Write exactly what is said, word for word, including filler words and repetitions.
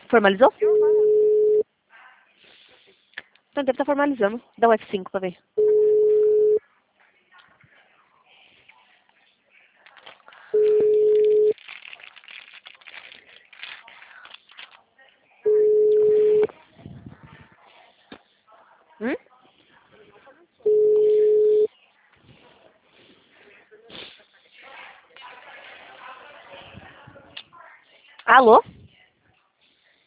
Formalizou? Então deve estar formalizando. Dá o F cinco pra ver. Hum? Alô?